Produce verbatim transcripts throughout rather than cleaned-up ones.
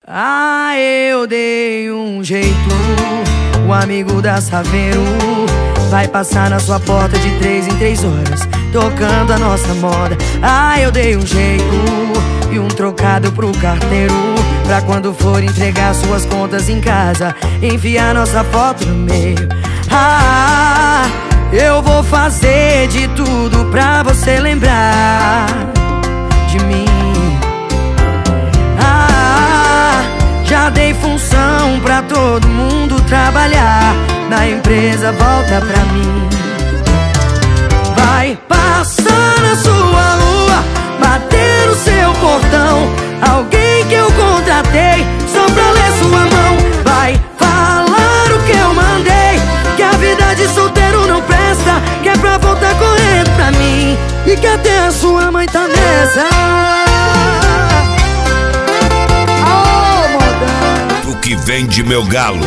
Ah, eu dei um jeito. O amigo da Saveiro vai passar na sua porta de três em três horas, tocando a nossa moda. Ah, eu dei um jeito e um trocado pro carteiro, pra quando for entregar suas contas em casa, enfiar nossa foto no meio. Ah, eu vou fazer de tudo pra você lembrar de mim. Ah, já dei função pra todo mundo trabalhar, na empresa volta pra mim. Vai passar na sua rua, bater no seu portão, alguém que eu contratei só pra ler sua mão. Vai falar o que eu mandei, que a vida de solteiro não presta, que é pra voltar correndo pra mim, e que até a sua mãe tá nessa. Oh, moda. Tu que vende meu galo.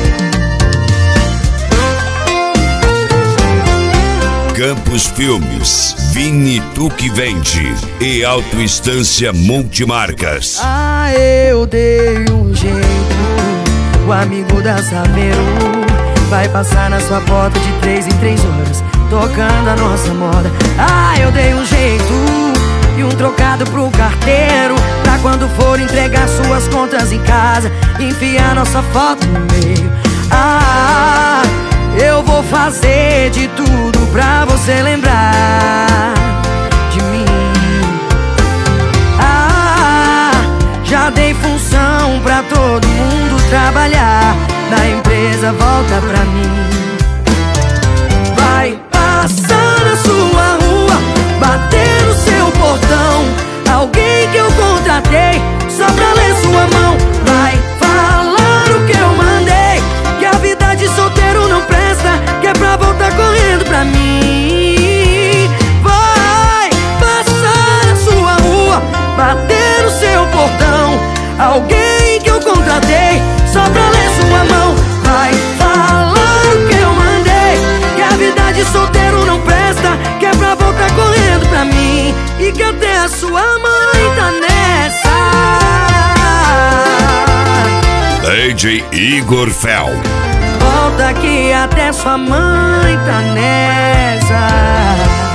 Campos Filmes, Vini Tu Que Vende e Autoinstância Multimarcas. Ah, eu dei um jeito. O amigo da Saveiro vai passar na sua porta de três em três horas, tocando a nossa moda. Ah, eu dei um jeito e um trocado pro carteiro, pra quando for entregar suas contas em casa, enfiar nossa foto no meio. Ah, eu vou fazer de tudo pra você lembrar de mim. Ah, já dei função pra todo mundo trabalhar, na empresa volta pra mim. Vai passar na sua rua, bater no seu portão, alguém que eu contratei só pra ler sua mão. Vai falar o que eu mandei, que a vida de solteiro não presta, que é pra voltar correndo pra mim. Vai passar na sua rua, bater no seu portão, alguém que eu contratei só pra ler sua mão. Vai falar o que eu mandei, que a vida de solteiro não presta, que é pra voltar correndo pra mim, e que até a sua mãe tá nessa. D J Igor Fel. Volta que até sua mãe tá nessa.